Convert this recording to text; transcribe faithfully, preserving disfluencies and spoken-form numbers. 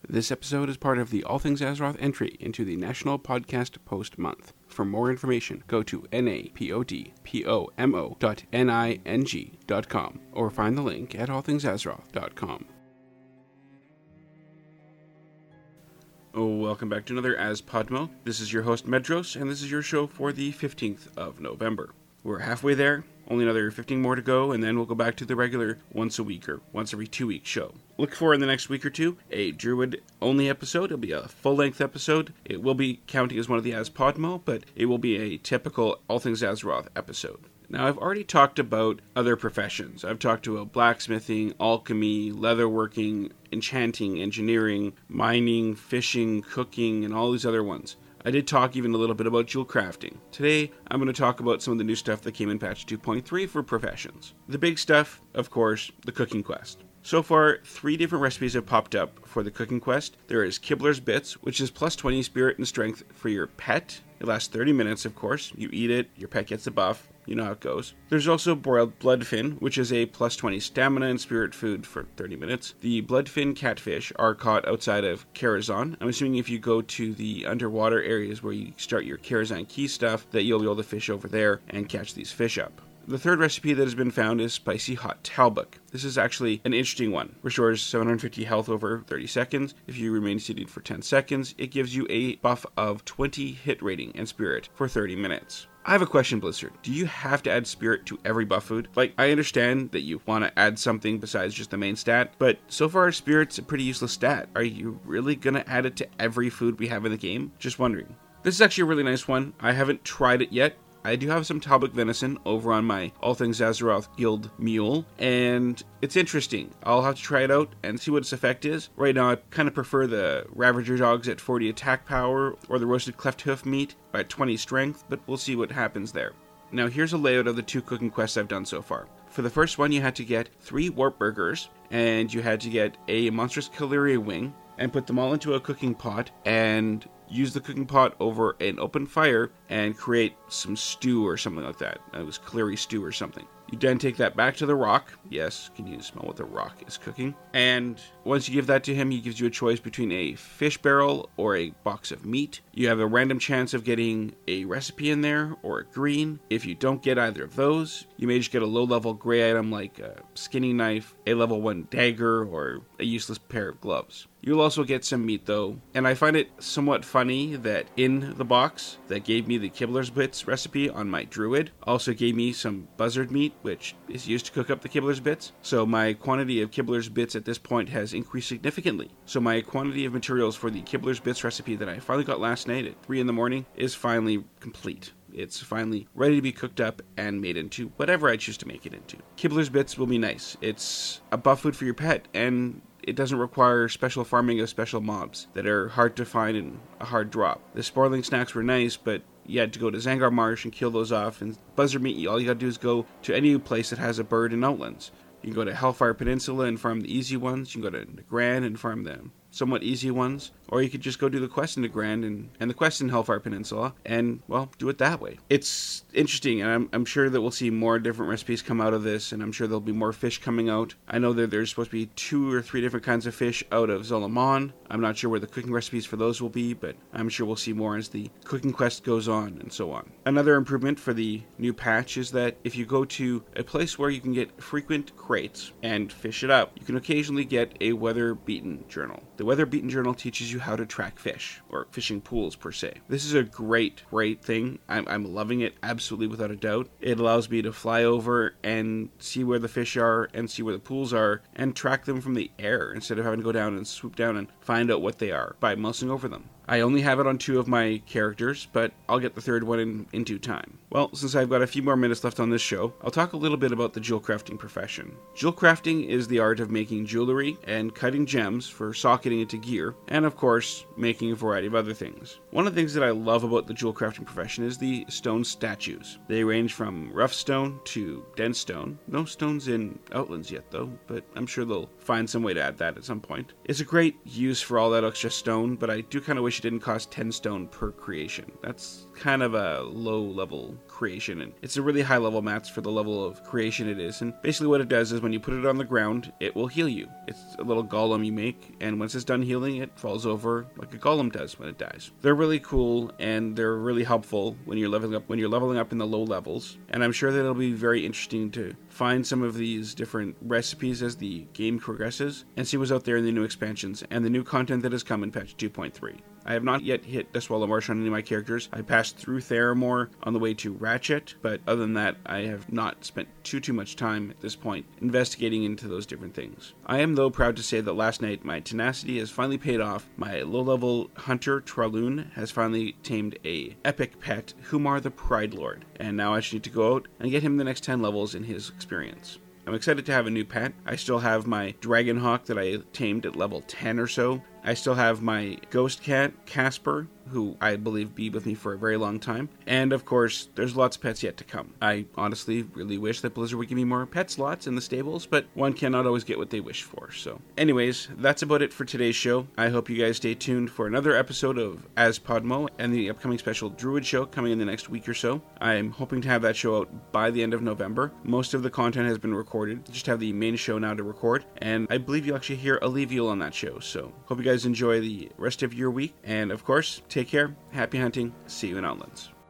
This episode is part of the All Things Azeroth entry into the National Podcast Post Month. For more information, go to napodpomo dot ning dot com or find the link at all things azeroth dot com. Oh, welcome back to another As Podmo. This is your host Medros, and this is your show for the fifteenth of November. We're halfway there, only another fifteen more to go, and then we'll go back to the regular once a week or once every two week show. Look for in the next week or two a Druid-only episode. It'll be a full-length episode. It will be counting as one of the As Podmo, but it will be a typical All Things Azeroth episode. Now, I've already talked about other professions. I've talked about blacksmithing, alchemy, leatherworking, enchanting, engineering, mining, fishing, cooking, and all these other ones. I did talk even a little bit about jewel crafting. Today, I'm going to talk about some of the new stuff that came in patch two point three for professions. The big stuff, of course, the cooking quest. So far, three different recipes have popped up for the cooking quest. There is Kibler's Bits, which is plus twenty spirit and strength for your pet. It lasts thirty minutes, of course. You eat it, your pet gets a buff. You know how it goes. There's also Broiled Bloodfin, which is a plus twenty stamina and spirit food for thirty minutes. The Bloodfin catfish are caught outside of Karazhan. I'm assuming if you go to the underwater areas where you start your Karazhan key stuff, that you'll be able to fish over there and catch these fish up. The third recipe that has been found is Spicy Hot Talbuk. This is actually an interesting one. Restores seven hundred fifty health over thirty seconds. If you remain seated for ten seconds, it gives you a buff of twenty hit rating and spirit for thirty minutes. I have a question, Blizzard. Do you have to add spirit to every buff food? Like, I understand that you want to add something besides just the main stat, but so far spirit's a pretty useless stat. Are you really going to add it to every food we have in the game? Just wondering. This is actually a really nice one. I haven't tried it yet. I do have some Talbuk venison over on my All Things Azeroth Guild mule, and it's interesting. I'll have to try it out and see what its effect is. Right now, I kind of prefer the Ravager dogs at forty attack power, or the roasted cleft hoof meat at twenty strength, but we'll see what happens there. Now, here's a layout of the two cooking quests I've done so far. For the first one, you had to get three warp burgers, and you had to get a monstrous Caleria wing, and put them all into a cooking pot, and use the cooking pot over an open fire and create some stew or something like that. It was Caleria stew or something. You then take that back to the rock. Yes, can you smell what the rock is cooking? And once you give that to him, he gives you a choice between a fish barrel or a box of meat. You have a random chance of getting a recipe in there or a green. If you don't get either of those, you may just get a low-level gray item like a skinning knife, a level one dagger, or a useless pair of gloves. You'll also get some meat though, and I find it somewhat funny that in the box that gave me the Kibler's Bits recipe on my druid also gave me some buzzard meat, which is used to cook up the Kibler's Bits. So my quantity of Kibler's Bits at this point has increased significantly. So my quantity of materials for the Kibler's Bits recipe that I finally got last night at three in the morning is finally complete. It's finally ready to be cooked up and made into whatever I choose to make it into. Kibler's Bits will be nice. It's a buff food for your pet, and it doesn't require special farming of special mobs that are hard to find and a hard drop. The Sporling snacks were nice, but you had to go to Zangar Marsh and kill those off. And buzzard meat, all you gotta do is go to any place that has a bird in Outlands. You can go to Hellfire Peninsula and farm the easy ones. You can go to Nagrand and farm the somewhat easy ones. Or you could just go do the quest in Nagrand and, and the quest in Hellfire Peninsula and, well, do it that way. It's interesting, and I'm, I'm sure that we'll see more different recipes come out of this, and I'm sure there'll be more fish coming out. I know that there's supposed to be two or three different kinds of fish out of Zolomon. I'm not sure where the cooking recipes for those will be, but I'm sure we'll see more as the cooking quest goes on and so on. Another improvement for the new patch is that if you go to a place where you can get frequent crates and fish it up, you can occasionally get a Weather Beaten journal. The Weather Beaten journal teaches you how to track fish, or fishing pools per se. This is a great, great thing. I'm, I'm loving it, absolutely without a doubt. It allows me to fly over and see where the fish are and see where the pools are and track them from the air instead of having to go down and swoop down and find out what they are by mousing over them. I only have it on two of my characters, but I'll get the third one in, in due time. Well, since I've got a few more minutes left on this show, I'll talk a little bit about the jewel crafting profession. Jewel crafting is the art of making jewelry and cutting gems for socketing into gear, and of course, making a variety of other things. One of the things that I love about the jewel crafting profession is the stone statues. They range from rough stone to dense stone. No stones in Outlands yet though, but I'm sure they'll find some way to add that at some point. It's a great use for all that extra stone, but I do kind of wish actually didn't cost ten stone per creation. That's kind of a low level creation, and it's a really high level mats for the level of creation it is. And basically what it does is when you put it on the ground, it will heal you. It's a little golem you make, and once it's done healing, it falls over like a golem does when it dies. They're really cool, and they're really helpful when you're leveling up when you're leveling up in the low levels, and I'm sure that it'll be very interesting to find some of these different recipes as the game progresses and see what's out there in the new expansions and the new content that has come in patch two point three. I have not yet hit Duskwall Marsh on any of my characters. I passed through Theramore on the way to Ratchet, but other than that, I have not spent too too much time at this point investigating into those different things. I am, though, proud to say that last night my tenacity has finally paid off. My low-level hunter, Traloon, has finally tamed a epic pet, Humar the Pride Lord, and now I just need to go out and get him the next ten levels in his experience. I'm excited to have a new pet. I still have my Dragonhawk that I tamed at level ten or so. I still have my ghost cat, Casper, who I believe be with me for a very long time. And of course, there's lots of pets yet to come. I honestly really wish that Blizzard would give me more pet slots in the stables, but one cannot always get what they wish for. So anyways, that's about it for today's show. I hope you guys stay tuned for another episode of As Podmo and the upcoming special Druid show coming in the next week or so. I'm hoping to have that show out by the end of November. Most of the content has been recorded. Just have the main show now to record, and I believe you'll actually hear Allevial on that show. So hope you guys enjoy the rest of your week, and of course, take care, happy hunting, see you in Outlands.